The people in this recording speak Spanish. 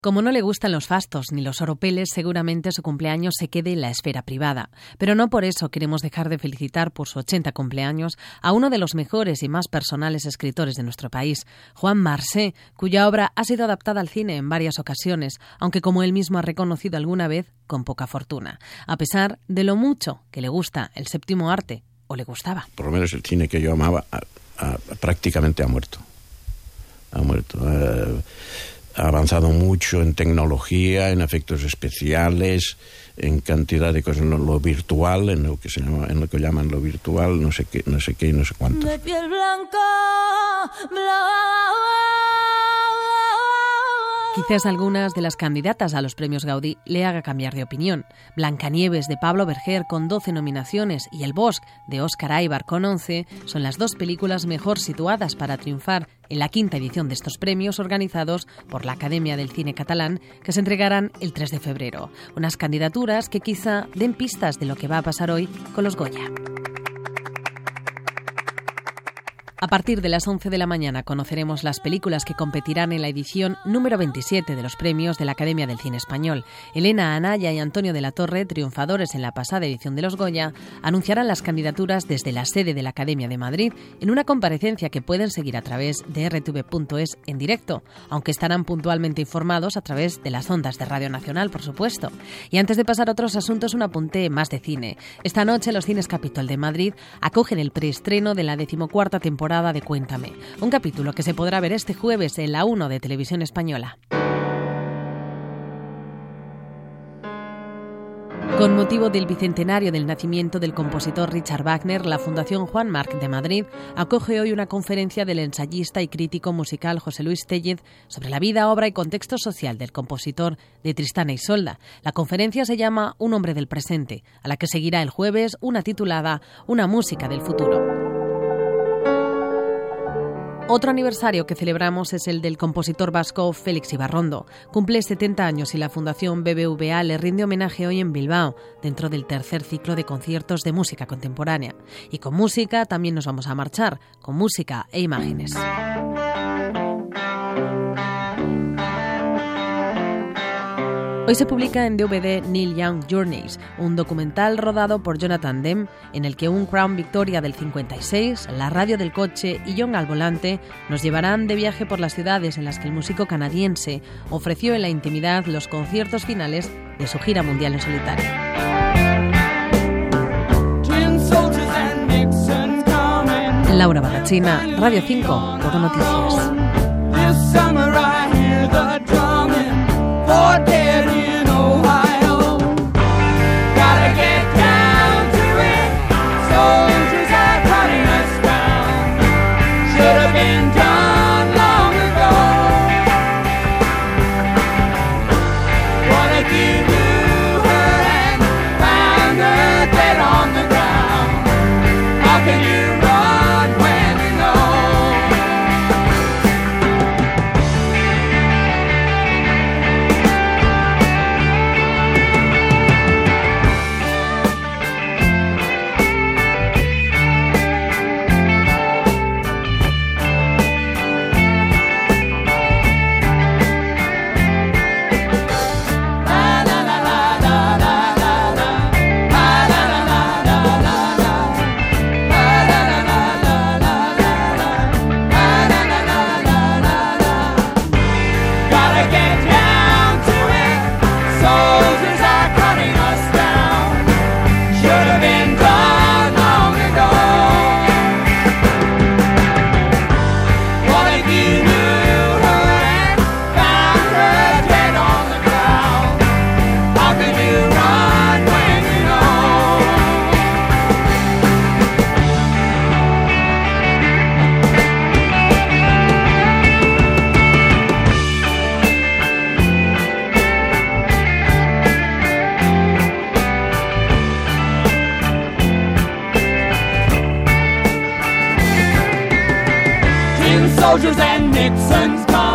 Como no le gustan los fastos ni los oropeles, seguramente su cumpleaños se quede en la esfera privada. Pero no por eso queremos dejar de felicitar por su 80 cumpleaños a uno de los mejores y más personales escritores de nuestro país, Juan Marsé, cuya obra ha sido adaptada al cine en varias ocasiones, aunque como él mismo ha reconocido alguna vez, con poca fortuna, a pesar de lo mucho que le gusta el séptimo arte, o le gustaba. Por lo menos el cine que yo amaba prácticamente ha muerto. Ha avanzado mucho en tecnología, en efectos especiales, en cantidad de cosas, en lo virtual, en lo que llaman lo virtual, no sé qué y no sé cuánto. De piel blanca, Quizás algunas de las candidatas a los premios Gaudí le haga cambiar de opinión. Blancanieves de Pablo Berger con 12 nominaciones y El Bosc de Óscar Aybar con 11 son las dos películas mejor situadas para triunfar en la quinta edición de estos premios organizados por la Academia del Cine Catalán, que se entregarán el 3 de febrero. Unas candidaturas que quizá den pistas de lo que va a pasar hoy con los Goya. A partir de las 11 de la mañana conoceremos las películas que competirán en la edición número 27 de los premios de la Academia del Cine Español. Elena Anaya y Antonio de la Torre, triunfadores en la pasada edición de los Goya, anunciarán las candidaturas desde la sede de la Academia de Madrid en una comparecencia que pueden seguir a través de rtv.es en directo, aunque estarán puntualmente informados a través de las ondas de Radio Nacional, por supuesto. Y antes de pasar a otros asuntos, un apunte más de cine. Esta noche los Cines Capitol de Madrid acogen el preestreno de la 14ª temporada de Cuéntame, un capítulo que se podrá ver este jueves en la 1 de Televisión Española. Con motivo del bicentenario del nacimiento del compositor Richard Wagner, la Fundación Juan March de Madrid acoge hoy una conferencia del ensayista y crítico musical José Luis Tellez sobre la vida, obra y contexto social del compositor de Tristana y Isolda. La conferencia se llama Un hombre del presente, a la que seguirá el jueves una titulada Una música del futuro. Otro aniversario que celebramos es el del compositor vasco Félix Ibarrondo. Cumple 70 años y la Fundación BBVA le rinde homenaje hoy en Bilbao, dentro del tercer ciclo de conciertos de música contemporánea. Y con música también nos vamos a marchar, con música e imágenes. Hoy se publica en DVD Neil Young Journeys, un documental rodado por Jonathan Demme, en el que un Crown Victoria del 56, la radio del coche y John al volante nos llevarán de viaje por las ciudades en las que el músico canadiense ofreció en la intimidad los conciertos finales de su gira mundial en solitario. Laura Barrachina, Radio 5, Todo Noticias. Soldiers and Nixon's gone.